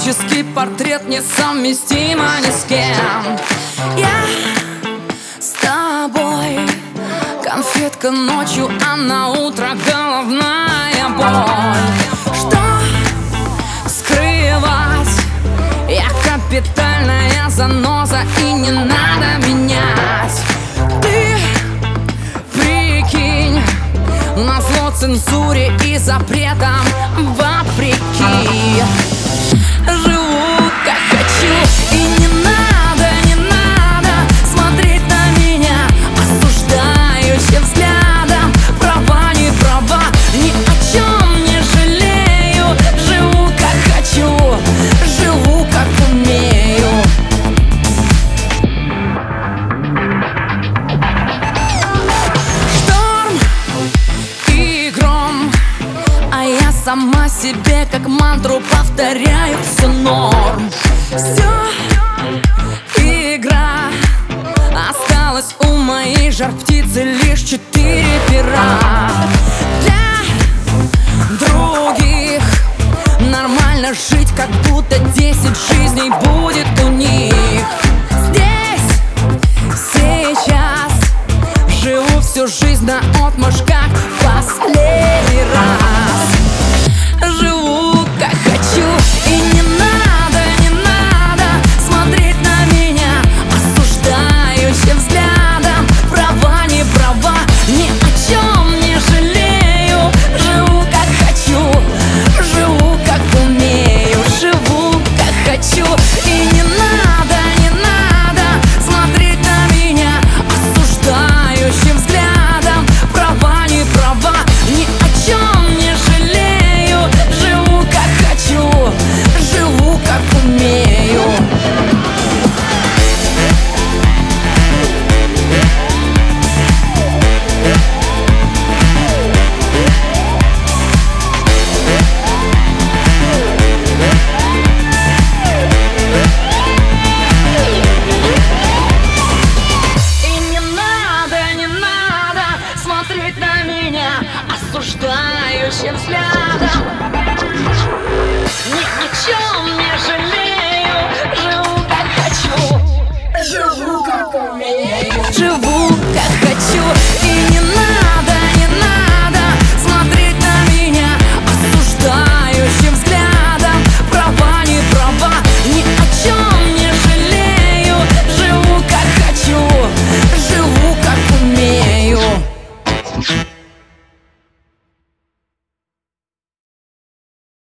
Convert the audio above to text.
Графический портрет несовместимо ни с кем. Я с тобой, конфетка ночью, а на утро головная боль. Что скрывать? Я капитальная заноза, и не надо менять. Ты прикинь, назло цензуре и запретам вопреки. Живу как хочу, и не надо смотреть на меня осуждающим взглядом. Права, не права, ни о чем не жалею. Живу как хочу, живу как умею. Шторм и гром, а я сама себе как мантру повторяю: все норм, все игра. Осталось у моей жар-птицы лишь 4 пера. Для других нормально жить, как будто 10 жизней будет у них. Здесь, сейчас живу всю жизнь наотмашь, как последний раз. Живу как хочу, и не надо смотреть на меня осуждающим взглядом. Права, не права, ни о чем не жалею. Живу как хочу, живу как умею. Живу как хочу, и не надо смотреть на меня осуждающим взглядом. Права, не права, ни о чем не жалею. Живу как хочу, живу как умею. И не надо смотреть на меня осуждающим взглядом. Ни о чем не жалею. Живу как хочу, живу как умею. Живу как